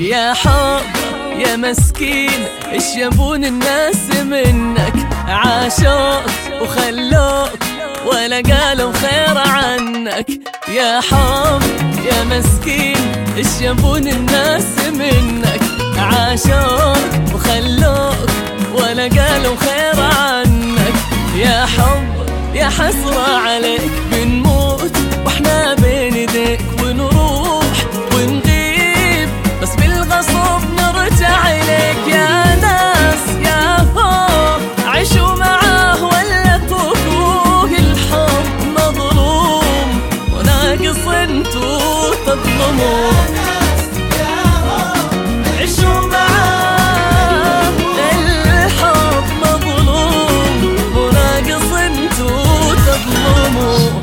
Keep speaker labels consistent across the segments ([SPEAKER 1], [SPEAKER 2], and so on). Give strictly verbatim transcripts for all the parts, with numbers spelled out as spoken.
[SPEAKER 1] يا حب يا مسكين ايش يبون الناس منك؟ عاشوك وخلوك ولا قالوا خير عنك. يا حب يا مسكين ايش يبون الناس منك؟ عاشوك وخلوك ولا قالوا خير عنك. يا حب يا حسرة عليك بنموت واحنا بين ايديك ونروح ونغيب بس بالغصب نرجع إليك. يا ناس يا هو عيشوا معاه ولا اتركوه، الحب مظلوم وناقص انتو تظلموه. عيشوا معاه الحب مظلوم وناقص انتو تظلموه.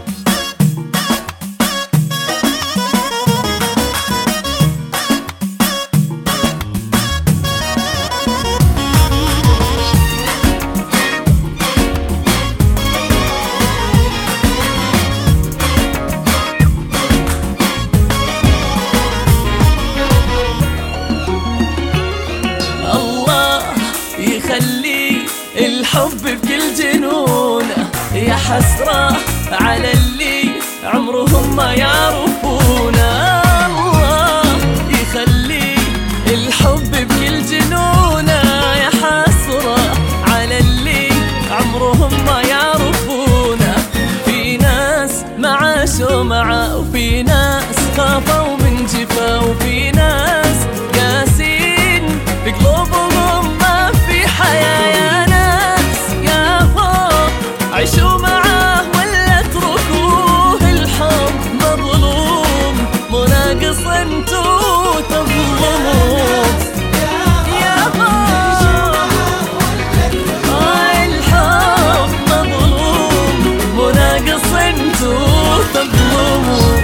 [SPEAKER 1] يخلي الحب بكل جنونه، يا حسرة على اللي عمرهم ما يعرفونه. الله يخلي الحب بكل جنونه، يا حسرة على اللي عمرهم ما يعرفونه. في ناس ما عاشوا معه وفي ناس خافوا من جفا وفي ناس قاسين بقلوبهم ما في حياة. يا ناس يا فوق عيشوا معاه ولا اتركوه، الحب مظلوم مناقص انتو تظلموه. يا فوق الحب مظلوم مناقص انتو تظلموه.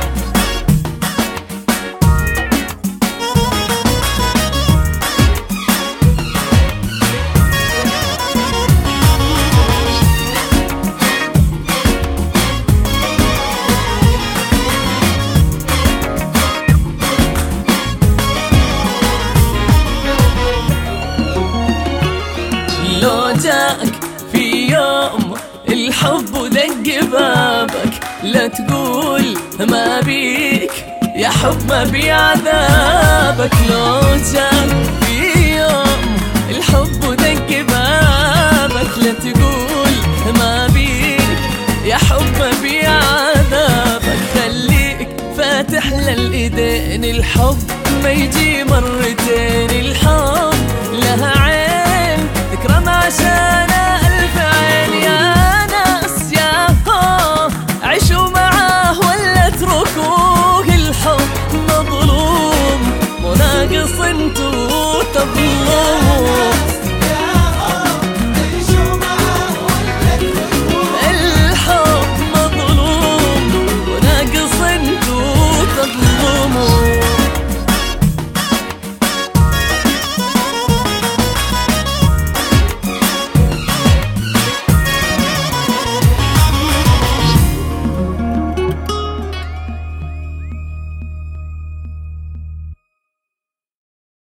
[SPEAKER 1] لو جاك في يوم الحب ودق بابك لا تقول ما بيك يا حب ما بي عذابك. لو جاك في يوم الحب ودق بابك لا تقول ما بيك يا حب ما بي عذابك. خليك فاتح للإيدين، الحب ما يجي مرتين.